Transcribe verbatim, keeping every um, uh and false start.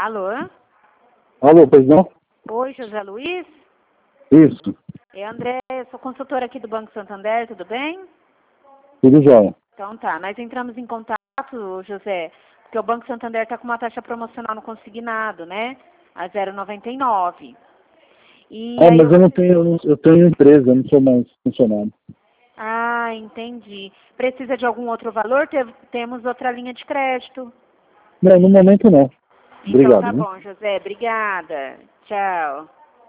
Alô? Alô, pois não? Oi, José Luiz? Isso, É André, eu sou consultora aqui do Banco Santander, tudo bem? tudo jóia. Então tá, nós entramos em contato, José, porque o Banco Santander está com uma taxa promocional no consignado, né? A zero vírgula noventa e nove. E Ah, aí mas eu eu... não tenho, eu, não- eu tenho empresa, eu não sou mais funcionário. Ah, entendi. Precisa de algum outro valor? Te- Temos outra linha de crédito. Não, no momento não. Então Obrigado, tá viu? bom, José, obrigada. Tchau.